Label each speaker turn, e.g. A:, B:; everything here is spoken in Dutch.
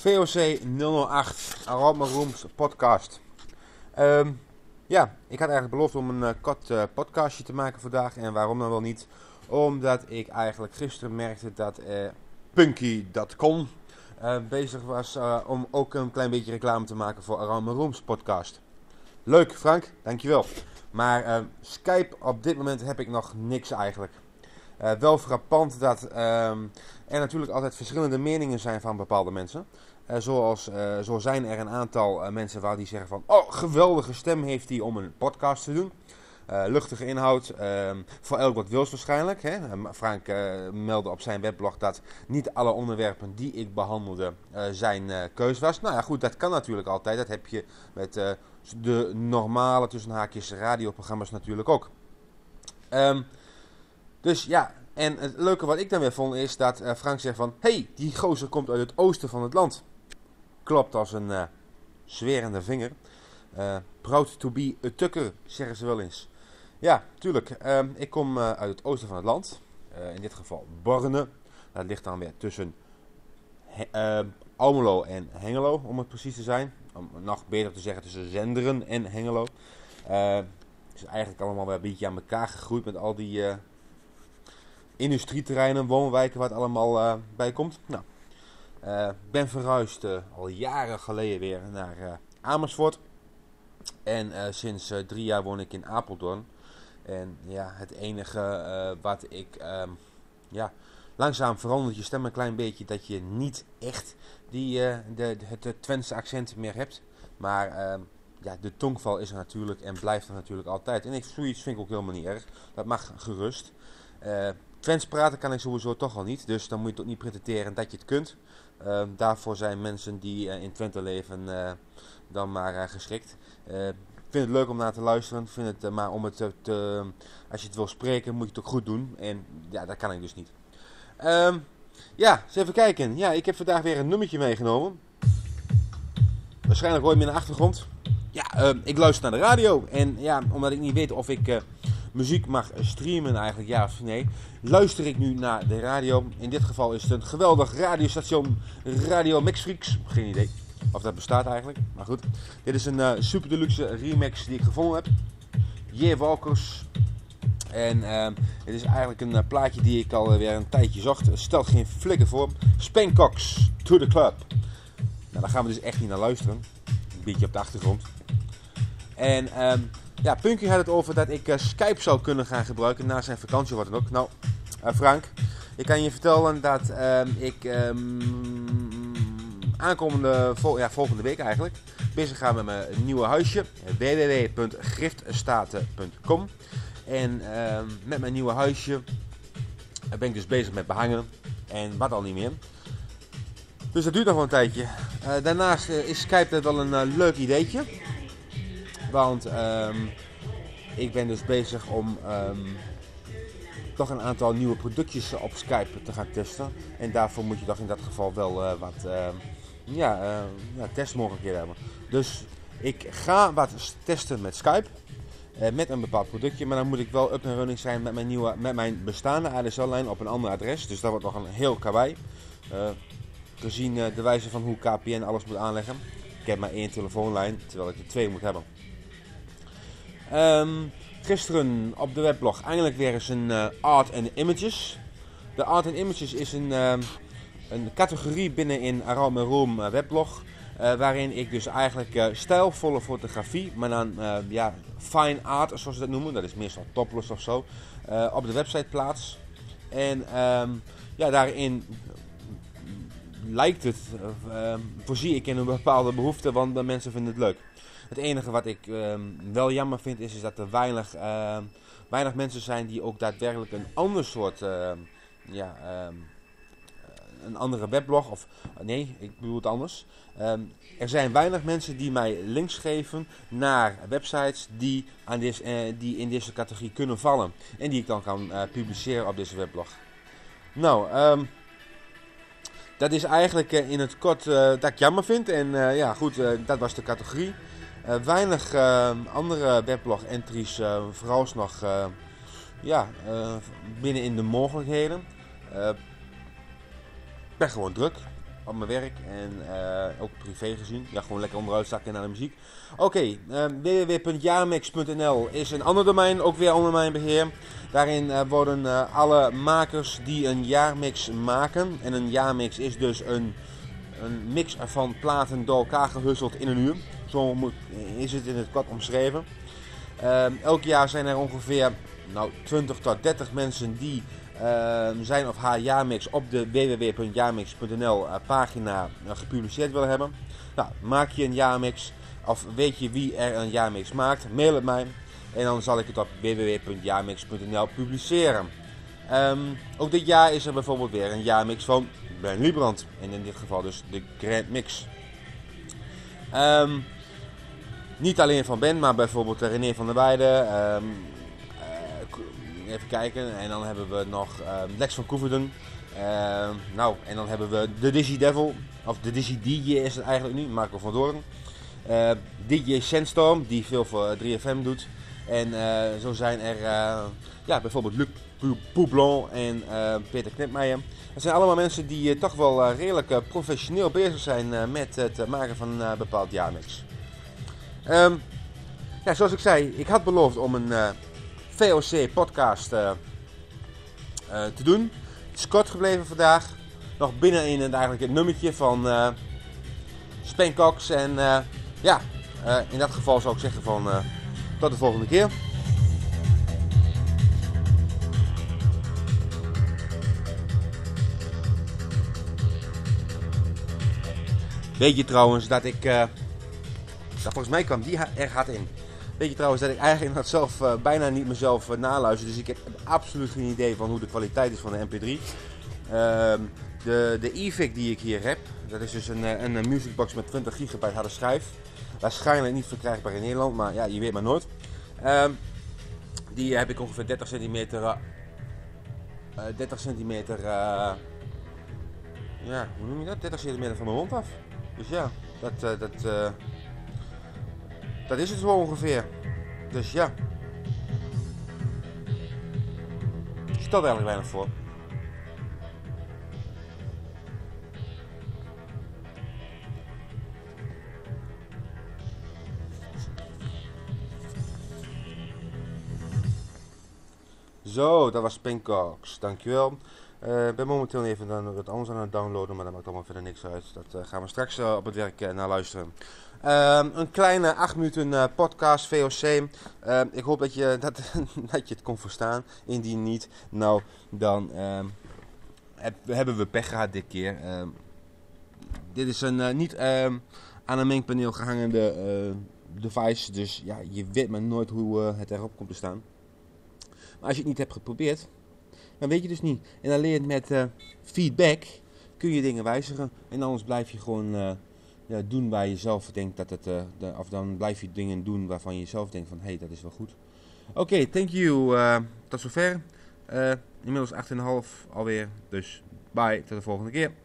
A: VOC 008, Aroma Rooms podcast. Ik had eigenlijk beloofd om een kort podcastje te maken vandaag. En waarom dan wel niet? Omdat ik eigenlijk gisteren merkte dat Punky.com bezig was om ook een klein beetje reclame te maken voor Aroma Rooms podcast. Leuk Frank, dankjewel. Maar Skype op dit moment heb ik nog niks eigenlijk. Wel frappant dat er natuurlijk altijd verschillende meningen zijn van bepaalde mensen. Zo zijn er een aantal mensen waar die zeggen van... Oh, geweldige stem heeft hij om een podcast te doen. Luchtige inhoud, voor elk wat wils waarschijnlijk. Hè? Frank meldde op zijn weblog dat niet alle onderwerpen die ik behandelde zijn keus was. Nou ja goed, dat kan natuurlijk altijd. Dat heb je met de normale tussen haakjes radioprogramma's natuurlijk ook. Dus ja, en het leuke wat ik dan weer vond is dat Frank zegt van... Hey, die gozer komt uit het oosten van het land. Klopt als een zwerende vinger. Proud to be a tukker, zeggen ze wel eens. Ja, tuurlijk. Ik kom uit het oosten van het land. In dit geval Borne. Dat ligt dan weer tussen Almelo en Hengelo, om het precies te zijn. Om nog beter te zeggen tussen Zenderen en Hengelo. Het is eigenlijk allemaal weer een beetje aan elkaar gegroeid met al die... industrieterreinen, woonwijken, wat allemaal bij komt. Nou, ben verhuisd al jaren geleden weer naar Amersfoort. En sinds 3 jaar woon ik in Apeldoorn. En ja, het enige wat ik... langzaam verandert je stem een klein beetje dat je niet echt het Twentse accent meer hebt. Maar de tongval is er natuurlijk en blijft er natuurlijk altijd. En zoiets vind ik ook helemaal niet erg. Dat mag gerust. Twents praten kan ik sowieso toch al niet, dus dan moet je toch niet pretenderen dat je het kunt. Daarvoor zijn mensen die in Twente leven dan maar geschikt. Ik vind het leuk om naar te luisteren, maar als je het wil spreken moet je het ook goed doen. En ja, dat kan ik dus niet. Eens even kijken. Ja, ik heb vandaag weer een nummertje meegenomen. Waarschijnlijk hoor je hem in de achtergrond. Ja, ik luister naar de radio. En ja, omdat ik niet weet of ik... muziek mag streamen eigenlijk, ja of nee, luister ik nu naar de radio. In dit geval is het een geweldig radiostation, Radio Mixfreaks. Geen idee of dat bestaat eigenlijk, maar goed. Dit is een super deluxe remix die ik gevonden heb. Yeah Walkers. En het is eigenlijk een plaatje die ik alweer een tijdje zocht. Stelt geen flikker voor. Spankcocks to the club. Nou, daar gaan we dus echt niet naar luisteren. Een beetje op de achtergrond. En... Punky had het over dat ik Skype zou kunnen gaan gebruiken na zijn vakantie of wat dan ook. Nou, Frank, ik kan je vertellen dat ik volgende week eigenlijk bezig ga met mijn nieuwe huisje. www.griftstaten.com. En met mijn nieuwe huisje ben ik dus bezig met behangen en wat al niet meer. Dus dat duurt nog wel een tijdje. Daarnaast is Skype wel een leuk ideetje. Want ik ben dus bezig om toch een aantal nieuwe productjes op Skype te gaan testen. En daarvoor moet je toch in dat geval wel wat testmogelijkheden hebben. Dus ik ga wat testen met Skype. Met een bepaald productje. Maar dan moet ik wel up en running zijn met mijn bestaande ADSL-lijn op een ander adres. Dus dat wordt nog een heel kawaii. Gezien de wijze van hoe KPN alles moet aanleggen. Ik heb maar 1 telefoonlijn, terwijl ik er 2 moet hebben. Gisteren op de weblog eindelijk weer eens een Art and Images. De Art and Images is een categorie binnen in Aroma Room weblog. Waarin ik dus eigenlijk stijlvolle fotografie, maar dan fine art zoals ze dat noemen. Dat is meestal topless of zo. Op de website plaats. En daarin lijkt het, voorzie ik in een bepaalde behoefte, want de mensen vinden het leuk. Het enige wat ik wel jammer vind is dat er weinig mensen zijn die ook daadwerkelijk een ander soort, een andere weblog, of nee, ik bedoel het anders. Er zijn weinig mensen die mij links geven naar websites die in deze categorie kunnen vallen. En die ik dan kan publiceren op deze weblog. Nou, dat is eigenlijk in het kort dat ik jammer vind. En dat was de categorie. Weinig andere weblog entries vooralsnog binnen in de mogelijkheden. Ik ben gewoon druk. op mijn werk en ook privé gezien. Ja, gewoon lekker onderuit zakken naar de muziek. Oké, www.jaarmix.nl is een ander domein, ook weer onder mijn beheer. Daarin worden alle makers die een jaarmix maken. En een jaarmix is dus een mix van platen door elkaar gehusseld in een uur. Zo is het in het kort omschreven. Elk jaar zijn er ongeveer 20 tot 30 mensen die zijn of haar jaarmix op de www.jaarmix.nl pagina gepubliceerd willen hebben. Nou, maak je een jaarmix of weet je wie er een jaarmix maakt, mail het mij en dan zal ik het op www.jaarmix.nl publiceren. Ook dit jaar is er bijvoorbeeld weer een jaarmix van Ben Liebrand en in dit geval dus de Grand Mix. Niet alleen van Ben, maar bijvoorbeeld René van der Weijden. Even kijken. En dan hebben we nog Lex van Koeverden. En dan hebben we de Digi Devil. Of de Digi DJ is het eigenlijk nu. Marco van Doorn. DJ Sandstorm, die veel voor 3FM doet. En zo zijn er bijvoorbeeld Luc Poublon en Peter Knipmeijer. Dat zijn allemaal mensen die toch wel redelijk professioneel bezig zijn met het maken van een bepaald jaarmix. Zoals ik zei, ik had beloofd om een VOC podcast te doen. Het is kort gebleven vandaag. Nog binnenin eigenlijk het nummertje van Spankox. En in dat geval zou ik zeggen van tot de volgende keer. Weet je trouwens dat ik... volgens mij kwam die er hard in. Weet je trouwens dat ik eigenlijk nog zelf bijna niet mezelf naluister. Dus ik heb absoluut geen idee van hoe de kwaliteit is van de MP3. De eVic die ik hier heb, dat is dus een musicbox met 20 gigabyte harde schijf. Waarschijnlijk niet verkrijgbaar in Nederland, maar ja, je weet maar nooit. Die heb ik ongeveer 30 centimeter... hoe noem je dat? 30 centimeter van mijn mond af. Dus ja, dat is het zo ongeveer. Dus ja. Stelt eigenlijk weinig voor. Zo, dat was Spankox. Dankjewel. Ik ben momenteel even wat anders aan het downloaden, maar dat maakt allemaal verder niks uit. Dat gaan we straks op het werk naar luisteren. Een kleine 8 minuten podcast VOC. Ik hoop dat je het kon verstaan. Indien niet, nou dan hebben we pech gehad dit keer. Dit is een niet aan een mengpaneel gehangende device. Dus ja, je weet maar nooit hoe het erop komt te staan. Maar als je het niet hebt geprobeerd, dan weet je dus niet. En dan leer je met feedback kun je dingen wijzigen. En anders blijf je gewoon doen waar je zelf denkt dat het... of dan blijf je dingen doen waarvan je zelf denkt van... Hé, dat is wel goed. Oké, thank you. Tot zover. Inmiddels 8,5 alweer. Dus bye, tot de volgende keer.